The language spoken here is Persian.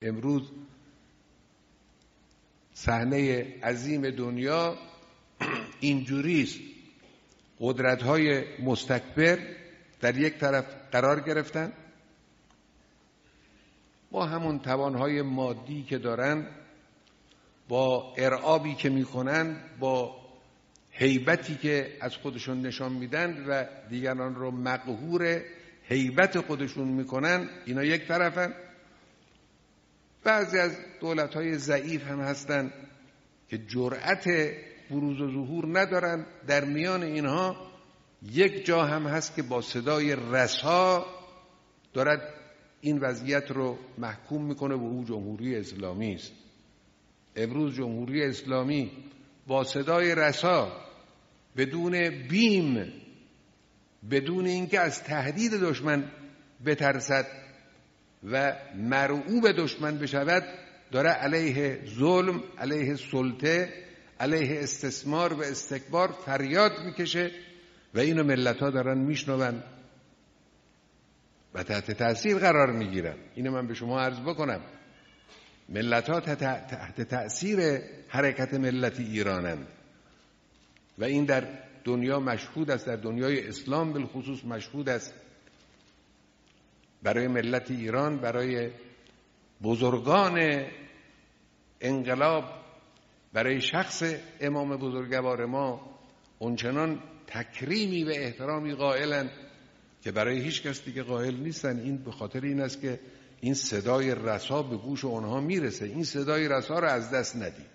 امروز صحنه عظیم دنیا اینجوریست، قدرت‌های مستکبر در یک طرف قرار گرفتن، با همون توانهای مادی که دارن، با ارعابی که میکنن، با هیبتی که از خودشون نشان میدن و دیگران رو مقهور هیبت خودشون میکنن، اینا یک طرفن. بعضی از دولت‌های ضعیف هم هستن که جرأت بروز و ظهور ندارن. در میان اینها یک جا هم هست که با صدای رسا دارد این وضعیت رو محکوم میکنه و او جمهوری اسلامی است. امروز جمهوری اسلامی با صدای رسا، بدون بیم، بدون اینکه از تهدید دشمن بترسد و مرعوب دشمن بشود، داره علیه ظلم، علیه سلطه، علیه استثمار و استکبار فریاد میکشه و اینو ملت‌ها دارن میشنون و تحت تأثیر قرار میگیرن. اینو من به شما عرض بکنم، ملت‌ها تحت تأثیر حرکت ملتی ایرانند و این در دنیا مشهود است، در دنیای اسلام بالخصوص مشهود است. برای ملت ایران، برای بزرگان انقلاب، برای شخص امام بزرگوار ما اونچنان تکریمی و احترامی قائلند که برای هیچ کس دیگه قائل نیستن. این به خاطر این است که این صدای رسا به گوش اونها میرسه. این صدای رسا رو از دست ندید.